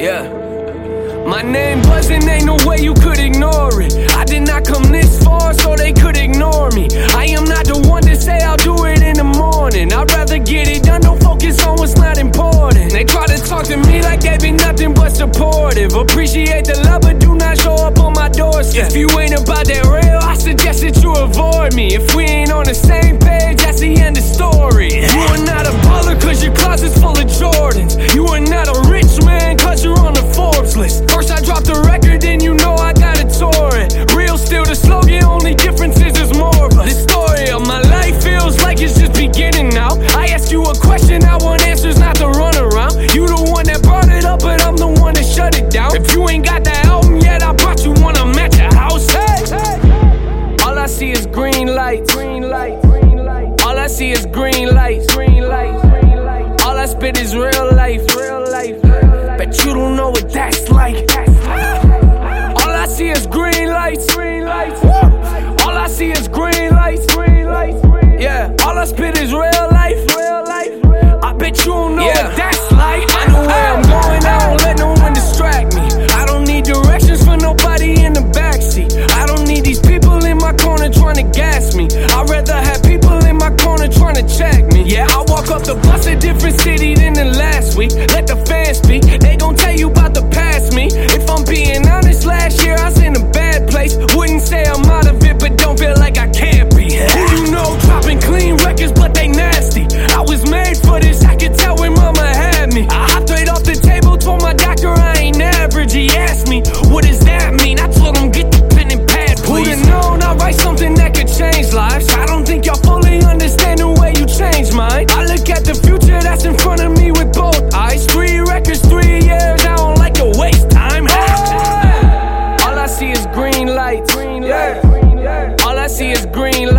Yeah. My name buzzing, ain't no way you could ignore it. I did not come this far so they could ignore me. I am not the one to say I'll do it in the morning. I'd rather get it done, don't focus on what's not important. They try to talk to me like they be nothing but supportive. Appreciate the love but do not show up on my doorstep. If you ain't about that real, I suggest that you avoid me. If we ain't on the same page, that's the end of story. You are not a baller cause your closet's full of Jordans. You are not a rich man cause you're on the Forbes list. First I dropped a record, then you know I gotta tour it. Real still the slogan, only difference is there's more of us. The story of my life feels like it's just beginning now. I ask you a question, I want answers, not to run around. You the one that brought it up, but I'm the one that shut it down. If you ain't got that album yet, I brought you one, I'm at your house. Hey, all I see is green lights, green lights, green lights. All I see is green lights, green lights, green lights. All I spit is real life, real life. Bet you don't know what that's like. All I see is green lights, green lights. All I see is green lights, green lights. Yeah, all I spit is real life, real life. I bet you don't know what that's like. I know where I'm going, I don't let no one distract me. I don't need directions for nobody in the backseat. I don't need these people in my corner trying to gas me. I'd rather have people in my corner trying to check me. Yeah, I walk up the bus a different city than the last week. Let the fans speak, they gon' tell you about the past me. If I'm being honest, last year I was in a bad place. Wouldn't say I'm out of it, but don't feel like I can't be. Who you know dropping clean records, but they nasty. I was made for this, I could tell when mama had me. I hopped right off the table, told my doctor I ain't average. He asked me, what does that mean? I told him, get the pen and pad, please. Who'da known I write something that could change lives? I don't think y'all fully understand the way you change mine. I look at the future that's in front of me with both eyes. 3 records, 3 years, I don't like to waste time. All I see is green lights, green lights. All I see is green